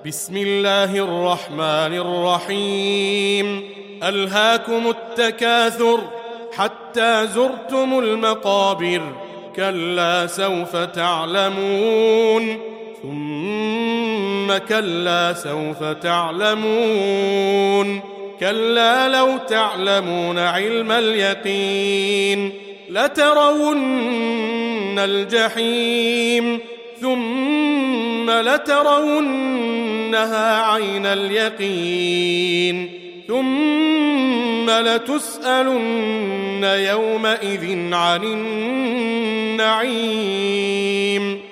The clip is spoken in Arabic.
بسم الله الرحمن الرحيم. ألهاكم التكاثر حتى زرتم المقابر، كلا سوف تعلمون، ثم كلا سوف تعلمون، كلا لو تعلمون علم اليقين لترون الجحيم، ثم لترونها عين اليقين، ثم لتسألن يومئذ عن النعيم.